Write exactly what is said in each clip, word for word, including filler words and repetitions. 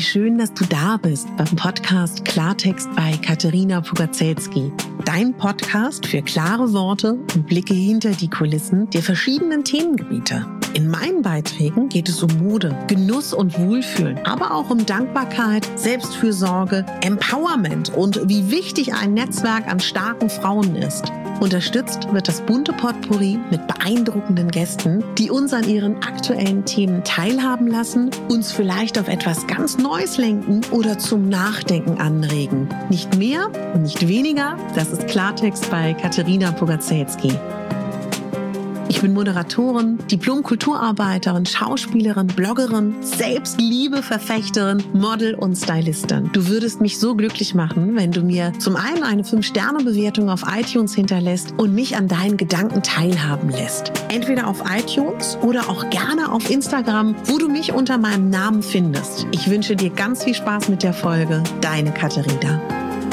Wie schön, dass du da bist beim Podcast Klartext bei Katerina Pugacelski. Dein Podcast für klare Worte und Blicke hinter die Kulissen der verschiedenen Themengebiete. In meinen Beiträgen geht es um Mode, Genuss und Wohlfühlen, aber auch um Dankbarkeit, Selbstfürsorge, Empowerment und wie wichtig ein Netzwerk an starken Frauen ist. Unterstützt wird das bunte Potpourri mit beeindruckenden Gästen, die uns an ihren aktuellen Themen teilhaben lassen, uns vielleicht auf etwas ganz Neues lenken oder zum Nachdenken anregen. Nicht mehr und nicht weniger, das ist Klartext bei Katerina Pugacelski. Ich bin Moderatorin, Diplom-Kulturarbeiterin, Schauspielerin, Bloggerin, Selbstliebe-Verfechterin, Model und Stylistin. Du würdest mich so glücklich machen, wenn du mir zum einen eine fünf Sterne Bewertung auf iTunes hinterlässt und mich an deinen Gedanken teilhaben lässt. Entweder auf iTunes oder auch gerne auf Instagram, wo du mich unter meinem Namen findest. Ich wünsche dir ganz viel Spaß mit der Folge. Deine Katerina.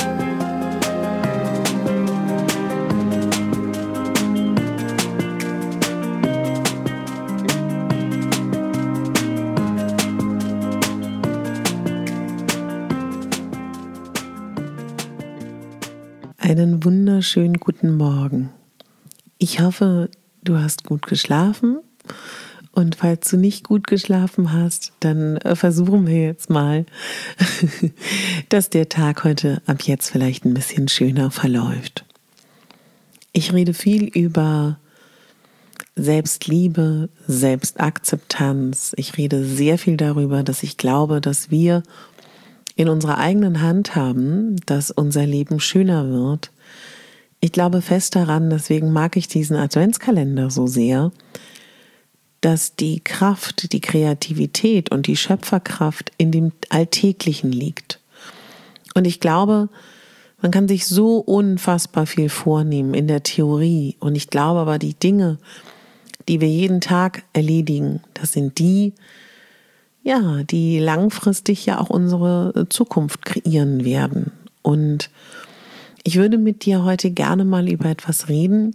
Einen wunderschönen guten Morgen. Ich hoffe, du hast gut geschlafen und falls du nicht gut geschlafen hast, dann versuchen wir jetzt mal, dass der Tag heute ab jetzt vielleicht ein bisschen schöner verläuft. Ich rede viel über Selbstliebe, Selbstakzeptanz. Ich rede sehr viel darüber, dass ich glaube, dass wir in unserer eigenen Hand haben, dass unser Leben schöner wird. Ich glaube fest daran, deswegen mag ich diesen Adventskalender so sehr, dass die Kraft, die Kreativität und die Schöpferkraft in dem Alltäglichen liegt. Und ich glaube, man kann sich so unfassbar viel vornehmen in der Theorie. Und ich glaube aber, die Dinge, die wir jeden Tag erledigen, das sind die, ja, die langfristig ja auch unsere Zukunft kreieren werden. Und ich würde mit dir heute gerne mal über etwas reden,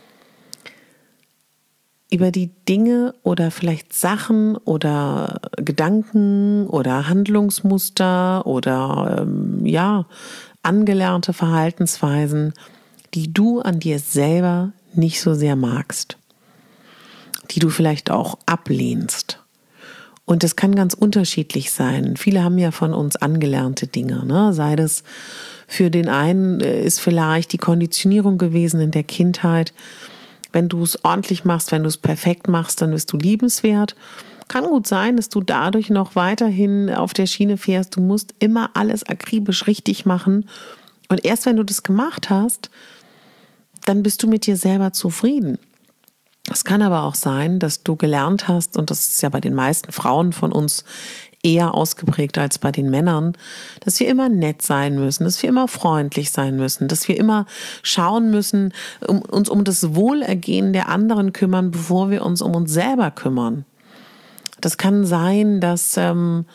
über die Dinge oder vielleicht Sachen oder Gedanken oder Handlungsmuster oder ähm, ja, angelernte Verhaltensweisen, die du an dir selber nicht so sehr magst, die du vielleicht auch ablehnst. Und das kann ganz unterschiedlich sein. Viele haben ja von uns angelernte Dinge, ne? Sei das für den einen ist vielleicht die Konditionierung gewesen in der Kindheit. Wenn du es ordentlich machst, wenn du es perfekt machst, dann bist du liebenswert. Kann gut sein, dass du dadurch noch weiterhin auf der Schiene fährst. Du musst immer alles akribisch richtig machen. Und erst wenn du das gemacht hast, dann bist du mit dir selber zufrieden. Es kann aber auch sein, dass du gelernt hast, und das ist ja bei den meisten Frauen von uns eher ausgeprägt als bei den Männern, dass wir immer nett sein müssen, dass wir immer freundlich sein müssen, dass wir immer schauen müssen, um, uns um das Wohlergehen der anderen kümmern, bevor wir uns um uns selber kümmern. Das kann sein, dass ähm,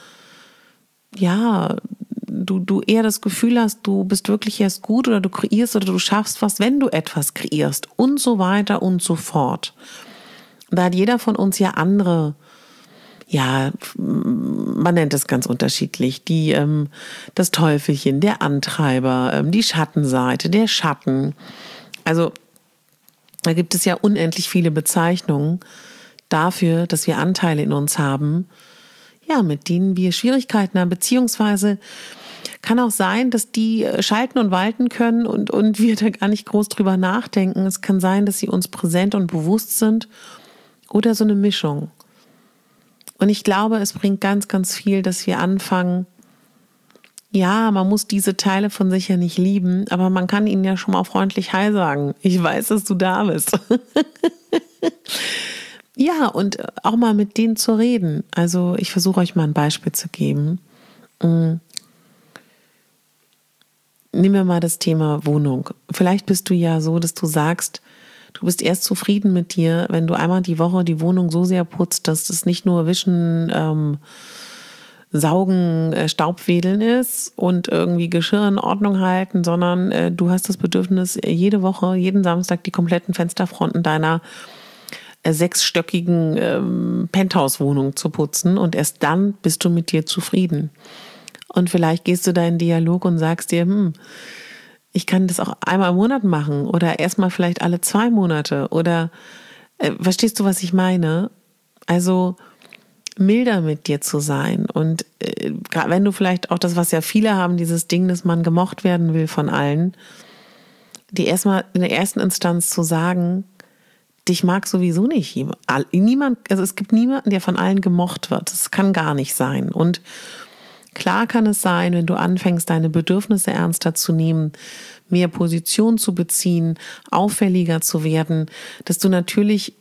ja du, du eher das Gefühl hast, du bist wirklich erst gut oder du kreierst oder du schaffst was, wenn du etwas kreierst und so weiter und so fort. Da hat jeder von uns ja andere, ja, man nennt es ganz unterschiedlich, die ähm, das Teufelchen, der Antreiber, ähm, die Schattenseite, der Schatten. Also da gibt es ja unendlich viele Bezeichnungen dafür, dass wir Anteile in uns haben, ja, mit denen wir Schwierigkeiten haben, beziehungsweise kann auch sein, dass die schalten und walten können und, und wir da gar nicht groß drüber nachdenken. Es kann sein, dass sie uns präsent und bewusst sind oder so eine Mischung. Und ich glaube, es bringt ganz, ganz viel, dass wir anfangen, ja, man muss diese Teile von sich ja nicht lieben, aber man kann ihnen ja schon mal freundlich Hi sagen. Ich weiß, dass du da bist. Ja, und auch mal mit denen zu reden. Also ich versuche euch mal ein Beispiel zu geben. Nehmen wir mal das Thema Wohnung. Vielleicht bist du ja so, dass du sagst, du bist erst zufrieden mit dir, wenn du einmal die Woche die Wohnung so sehr putzt, dass es nicht nur Wischen, ähm, Saugen, äh, Staubwedeln ist und irgendwie Geschirr in Ordnung halten, sondern äh, du hast das Bedürfnis, jede Woche, jeden Samstag die kompletten Fensterfronten deiner äh, sechsstöckigen ähm, Penthouse-Wohnung zu putzen und erst dann bist du mit dir zufrieden. Und vielleicht gehst du da in Dialog und sagst dir, hm, ich kann das auch einmal im Monat machen oder erstmal vielleicht alle zwei Monate oder äh, verstehst du, was ich meine? Also milder mit dir zu sein und äh, wenn du vielleicht auch das, was ja viele haben, dieses Ding, dass man gemocht werden will von allen, die erstmal in der ersten Instanz zu sagen, dich mag sowieso nicht niemand, also es gibt niemanden, der von allen gemocht wird. Das kann gar nicht sein. Und klar kann es sein, wenn du anfängst, deine Bedürfnisse ernster zu nehmen, mehr Position zu beziehen, auffälliger zu werden, dass du natürlich,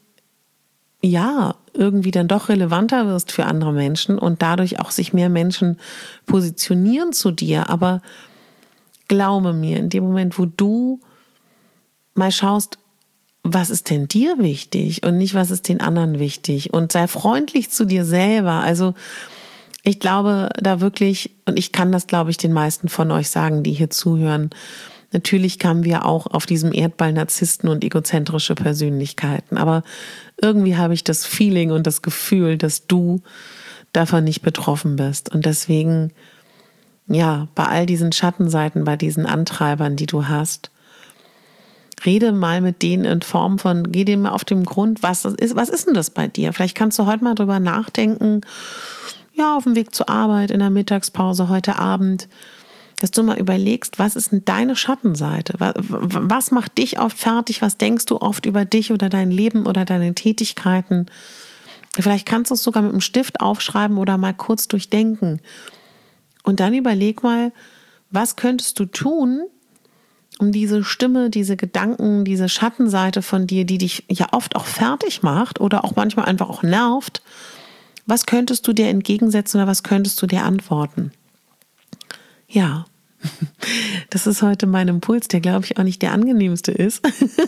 ja, irgendwie dann doch relevanter wirst für andere Menschen und dadurch auch sich mehr Menschen positionieren zu dir. Aber glaube mir, in dem Moment, wo du mal schaust, was ist denn dir wichtig und nicht, was ist den anderen wichtig, und sei freundlich zu dir selber. Also ich glaube da wirklich, und ich kann das, glaube ich, den meisten von euch sagen, die hier zuhören, natürlich kamen wir auch auf diesem Erdball Narzissten und egozentrische Persönlichkeiten, aber irgendwie habe ich das Feeling und das Gefühl, dass du davon nicht betroffen bist. Und deswegen, ja, bei all diesen Schattenseiten, bei diesen Antreibern, die du hast, rede mal mit denen in Form von, geh dem mal auf den Grund, was das ist, was ist denn das bei dir? Vielleicht kannst du heute mal drüber nachdenken, ja, auf dem Weg zur Arbeit, in der Mittagspause, heute Abend, dass du mal überlegst, was ist denn deine Schattenseite? Was, was macht dich oft fertig? Was denkst du oft über dich oder dein Leben oder deine Tätigkeiten? Vielleicht kannst du es sogar mit einem Stift aufschreiben oder mal kurz durchdenken. Und dann überleg mal, was könntest du tun, um diese Stimme, diese Gedanken, diese Schattenseite von dir, die dich ja oft auch fertig macht oder auch manchmal einfach auch nervt, was könntest du dir entgegensetzen oder was könntest du dir antworten? Ja, das ist heute mein Impuls, der, glaube ich, auch nicht der angenehmste ist.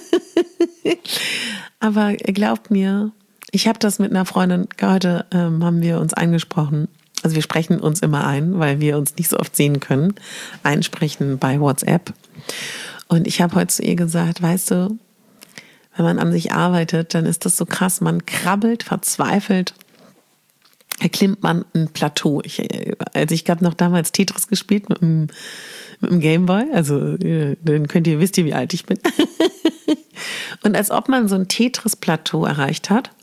Aber glaubt mir, ich habe das mit einer Freundin, heute ähm, haben wir uns eingesprochen. Also wir sprechen uns immer ein, weil wir uns nicht so oft sehen können. Einsprechen bei WhatsApp. Und ich habe heute zu ihr gesagt, weißt du, wenn man an sich arbeitet, dann ist das so krass. Man krabbelt, verzweifelt, erklimmt man ein Plateau. Ich, also ich habe noch damals Tetris gespielt mit dem, mit dem Gameboy. Also dann könnt ihr, wisst ihr, wie alt ich bin. Und als ob man so ein Tetris-Plateau erreicht hat.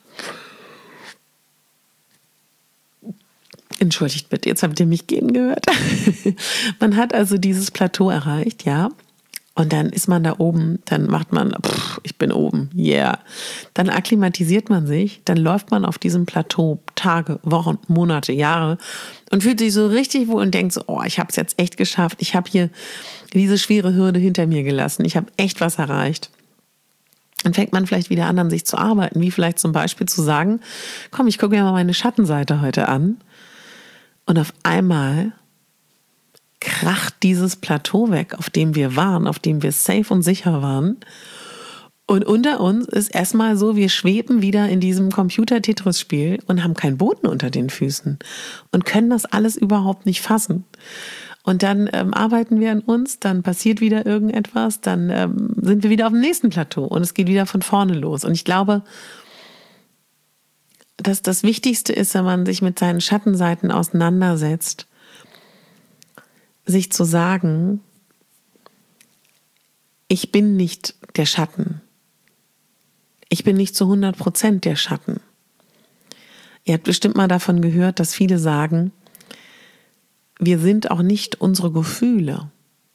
Entschuldigt bitte, jetzt habt ihr mich gehen gehört. Man hat also dieses Plateau erreicht, ja. Und dann ist man da oben, dann macht man, pff, ich bin oben, yeah. Dann akklimatisiert man sich, dann läuft man auf diesem Plateau Tage, Wochen, Monate, Jahre und fühlt sich so richtig wohl und denkt so, oh, ich habe es jetzt echt geschafft. Ich habe hier diese schwere Hürde hinter mir gelassen. Ich habe echt was erreicht. Dann fängt man vielleicht wieder an, an sich zu arbeiten, wie vielleicht zum Beispiel zu sagen, komm, ich gucke mir mal meine Schattenseite heute an. Und auf einmal kracht dieses Plateau weg, auf dem wir waren, auf dem wir safe und sicher waren. Und unter uns ist erstmal so, wir schweben wieder in diesem Computer-Tetris-Spiel und haben keinen Boden unter den Füßen und können das alles überhaupt nicht fassen. Und dann ähm, arbeiten wir an uns, dann passiert wieder irgendetwas, dann ähm, sind wir wieder auf dem nächsten Plateau und es geht wieder von vorne los. Und ich glaube, dass das Wichtigste ist, wenn man sich mit seinen Schattenseiten auseinandersetzt, sich zu sagen, ich bin nicht der Schatten. Ich bin nicht zu hundert Prozent der Schatten. Ihr habt bestimmt mal davon gehört, dass viele sagen, wir sind auch nicht unsere Gefühle.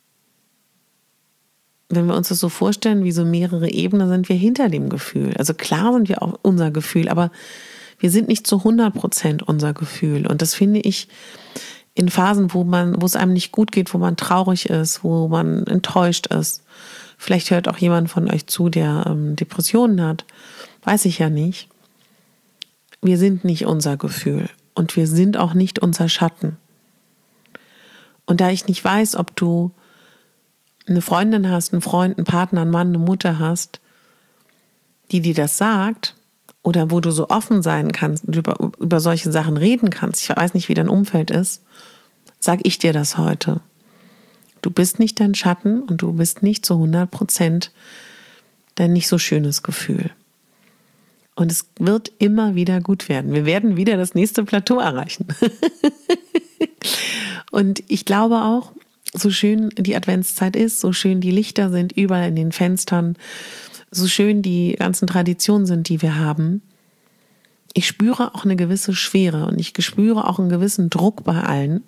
Wenn wir uns das so vorstellen, wie so mehrere Ebenen, sind wir hinter dem Gefühl. Also klar sind wir auch unser Gefühl, aber wir sind nicht zu hundert Prozent unser Gefühl. Und das finde ich in Phasen, wo man, wo es einem nicht gut geht, wo man traurig ist, wo man enttäuscht ist. Vielleicht hört auch jemand von euch zu, der ähm, Depressionen hat. Weiß ich ja nicht. Wir sind nicht unser Gefühl und wir sind auch nicht unser Schatten. Und da ich nicht weiß, ob du eine Freundin hast, einen Freund, einen Partner, einen Mann, eine Mutter hast, die dir das sagt, oder wo du so offen sein kannst und über, über solche Sachen reden kannst, ich weiß nicht, wie dein Umfeld ist, sag ich dir das heute. Du bist nicht dein Schatten und du bist nicht zu hundert Prozent dein nicht so schönes Gefühl. Und es wird immer wieder gut werden. Wir werden wieder das nächste Plateau erreichen. Und ich glaube auch, so schön die Adventszeit ist, so schön die Lichter sind überall in den Fenstern, so schön die ganzen Traditionen sind, die wir haben, ich spüre auch eine gewisse Schwere und ich spüre auch einen gewissen Druck bei allen.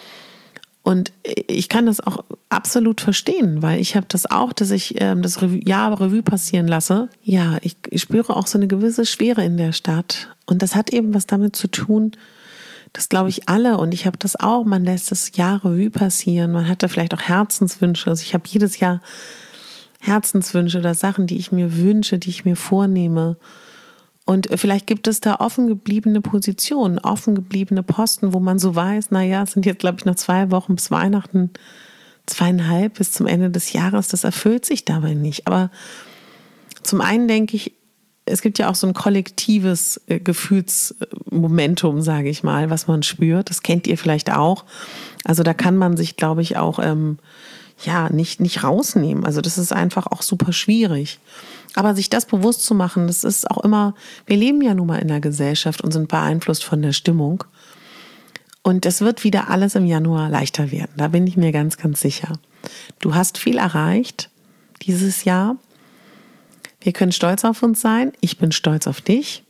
Und ich kann das auch absolut verstehen, weil ich habe das auch, dass ich ähm, das Revue, Jahr Revue passieren lasse. Ja, ich, ich spüre auch so eine gewisse Schwere in der Stadt. Und das hat eben was damit zu tun, das glaube ich alle, und ich habe das auch, man lässt das Jahr Revue passieren, man hat da vielleicht auch Herzenswünsche. Also ich habe jedes Jahr Herzenswünsche oder Sachen, die ich mir wünsche, die ich mir vornehme. Und vielleicht gibt es da offen gebliebene Positionen, offen gebliebene Posten, wo man so weiß, naja, es sind jetzt, glaube ich, noch zwei Wochen bis Weihnachten, zweieinhalb bis zum Ende des Jahres, das erfüllt sich dabei nicht. Aber zum einen denke ich, es gibt ja auch so ein kollektives Gefühlsmomentum, sage ich mal, was man spürt. Das kennt ihr vielleicht auch. Also da kann man sich, glaube ich, auch ähm, ja nicht, nicht rausnehmen. Also das ist einfach auch super schwierig. Aber sich das bewusst zu machen, das ist auch immer, wir leben ja nun mal in der Gesellschaft und sind beeinflusst von der Stimmung. Und es wird wieder alles im Januar leichter werden. Da bin ich mir ganz, ganz sicher. Du hast viel erreicht dieses Jahr. Wir können stolz auf uns sein. Ich bin stolz auf dich.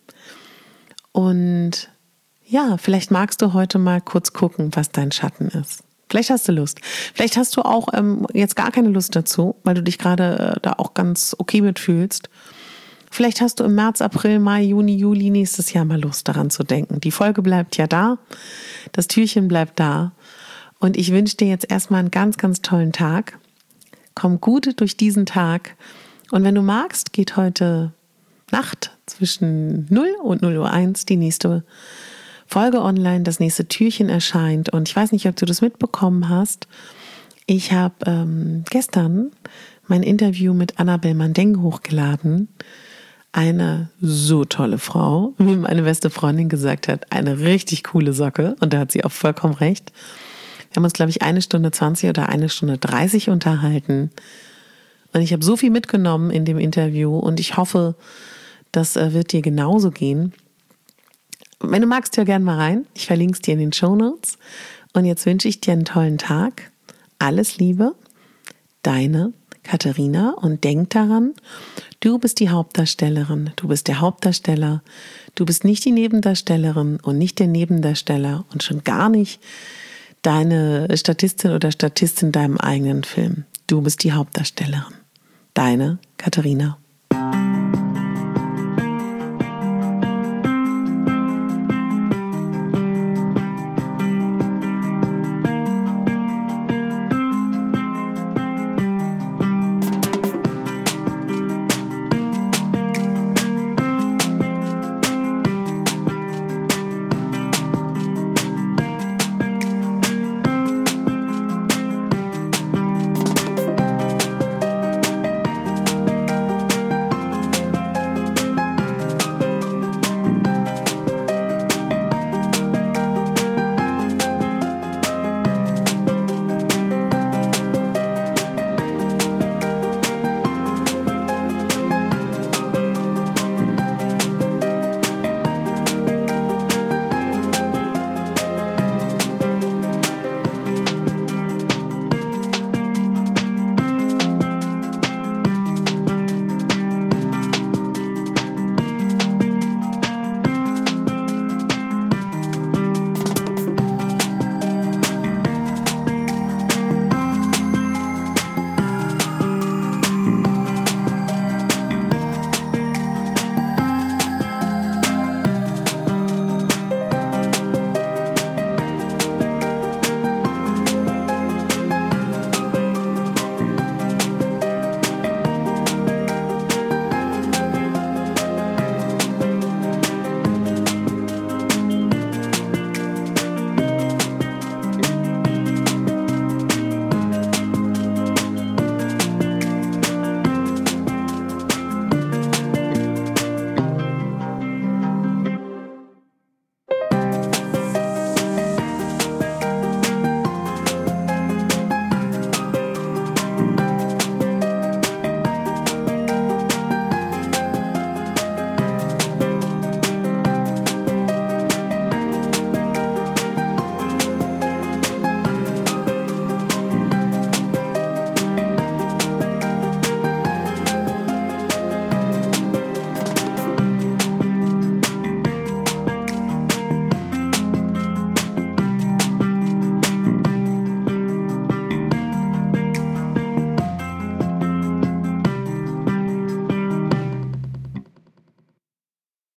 Und ja, vielleicht magst du heute mal kurz gucken, was dein Schatten ist. Vielleicht hast du Lust. Vielleicht hast du auch ähm, jetzt gar keine Lust dazu, weil du dich gerade äh, da auch ganz okay mitfühlst. Vielleicht hast du im März, April, Mai, Juni, Juli nächstes Jahr mal Lust, daran zu denken. Die Folge bleibt ja da. Das Türchen bleibt da. Und ich wünsche dir jetzt erstmal einen ganz, ganz tollen Tag. Komm gut durch diesen Tag. Und wenn du magst, geht heute Nacht zwischen null und null Uhr eins die nächste Folge online, das nächste Türchen erscheint. Und ich weiß nicht, ob du das mitbekommen hast. Ich habe ähm, gestern mein Interview mit Annabel Mandeng hochgeladen. Eine so tolle Frau, wie meine beste Freundin gesagt hat, eine richtig coole Socke. Und da hat sie auch vollkommen recht. Wir haben uns, glaube ich, eine Stunde zwanzig oder eine Stunde dreißig unterhalten. Und ich habe so viel mitgenommen in dem Interview und ich hoffe, das wird dir genauso gehen. Wenn du magst, hör gerne mal rein. Ich verlinke es dir in den Shownotes. Und jetzt wünsche ich dir einen tollen Tag. Alles Liebe, deine Katharina. Und denk daran, du bist die Hauptdarstellerin, du bist der Hauptdarsteller. Du bist nicht die Nebendarstellerin und nicht der Nebendarsteller und schon gar nicht deine Statistin oder Statist in deinem eigenen Film. Du bist die Hauptdarstellerin. Deine Katharina.